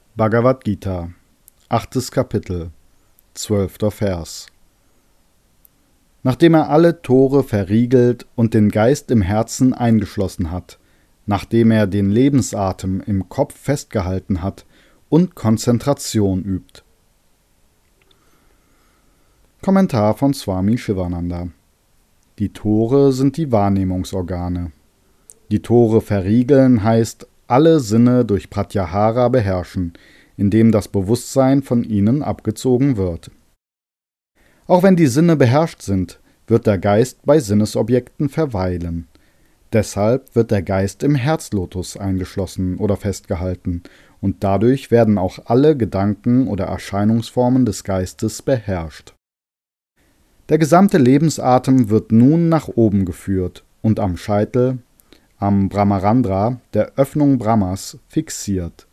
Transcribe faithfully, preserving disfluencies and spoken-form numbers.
Bhagavad Gita, achtes Kapitel, zwölfter Vers. Nachdem er alle Tore verriegelt und den Geist im Herzen eingeschlossen hat, nachdem er den Lebensatem im Kopf festgehalten hat und Konzentration übt. Kommentar von Swami Shivananda. Die Tore sind die Wahrnehmungsorgane. Die Tore verriegeln heißt, alle Sinne durch Pratyahara beherrschen, indem das Bewusstsein von ihnen abgezogen wird. Auch wenn die Sinne beherrscht sind, wird der Geist bei Sinnesobjekten verweilen. Deshalb wird der Geist im Herzlotus eingeschlossen oder festgehalten, und dadurch werden auch alle Gedanken oder Erscheinungsformen des Geistes beherrscht. Der gesamte Lebensatem wird nun nach oben geführt und am Scheitel, am Brahmarandhra, der Öffnung Brahmas, fixiert.